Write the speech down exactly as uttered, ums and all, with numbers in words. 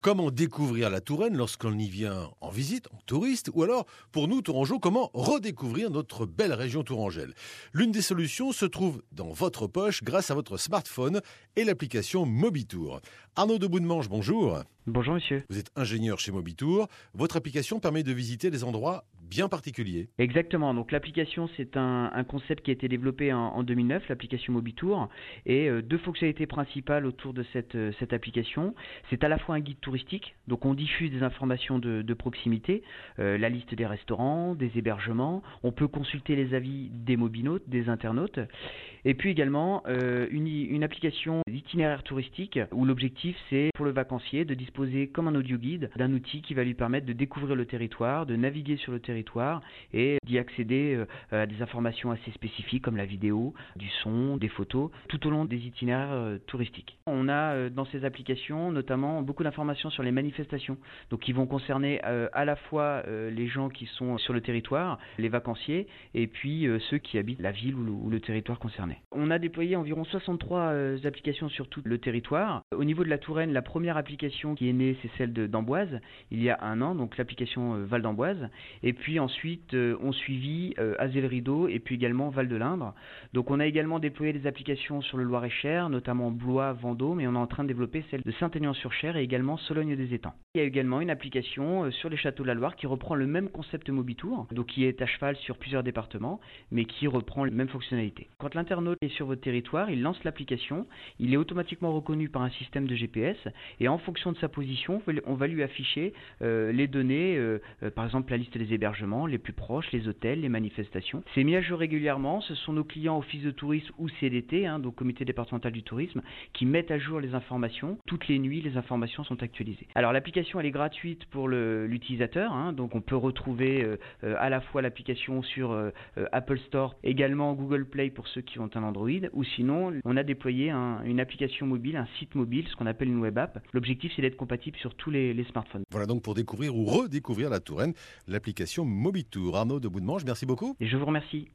Comment découvrir la Touraine lorsqu'on y vient en visite, en touriste, ou alors, pour nous, Tourangeaux, comment redécouvrir notre belle région tourangelle? L'une des solutions se trouve dans votre poche grâce à votre smartphone et l'application Mobitour. Arnaud de Boudemange, bonjour. Bonjour monsieur. Vous êtes ingénieur chez Mobitour. Votre application permet de visiter des endroits bien particuliers. Exactement, donc l'application c'est un, un concept qui a été développé en, en deux mille neuf, l'application Mobitour, et euh, deux fonctionnalités principales autour de cette, euh, cette application. C'est à la fois un guide touristique, donc on diffuse des informations de, de proximité, euh, la liste des restaurants, des hébergements, on peut consulter les avis des mobinautes, des internautes, et puis également euh, une, une application d'itinéraire touristique où l'objectif c'est pour le vacancier de disposer comme un audio guide d'un outil qui va lui permettre de découvrir le territoire, de naviguer sur le territoire et d'y accéder à des informations assez spécifiques comme la vidéo, du son, des photos, tout au long des itinéraires touristiques. On a dans ces applications notamment beaucoup d'informations sur les manifestations, donc qui vont concerner à la fois les gens qui sont sur le territoire, les vacanciers, et puis ceux qui habitent la ville ou le, ou le territoire concerné. On a déployé environ soixante-trois applications sur tout le territoire. Au niveau de la Touraine, la première application qui est née, c'est celle de, d'Amboise, il y a un an, donc l'application Val d'Amboise, et puis ensuite euh, on suivi euh, Azay-le-Rideau et puis également Val-de-l'Indre. Donc on a également déployé des applications sur le Loir-et-Cher, notamment Blois, Vendôme, et on est en train de développer celle de Saint-Aignan-sur-Cher et également Sologne-des-Étangs. Il y a également une application euh, sur les châteaux de la Loire qui reprend le même concept Mobitour, donc qui est à cheval sur plusieurs départements, mais qui reprend les mêmes fonctionnalités. Quand l'internaute est sur votre territoire, il lance l'application, il est automatiquement reconnu par un système de G P S, et en fonction de sa position, on va lui afficher euh, les données, euh, euh, par exemple la liste des hébergements les plus proches, les hôtels, les manifestations. C'est mis à jour régulièrement, ce sont nos clients office de tourisme ou C D T, hein, donc comité départemental du tourisme, qui mettent à jour les informations. Toutes les nuits, les informations sont actualisées. Alors l'application elle est gratuite pour le, l'utilisateur, hein, donc on peut retrouver euh, euh, à la fois l'application sur euh, euh, Apple Store, également Google Play pour ceux qui ont un Android, ou sinon on a déployé un, une application mobile, un site mobile, ce qu'on appelle une web app. L'objectif c'est d'être compatible sur tous les, les smartphones. Voilà donc pour découvrir ou redécouvrir la Touraine, l'application Mobitour. Arnaud de Boudemange, merci beaucoup. Et je vous remercie.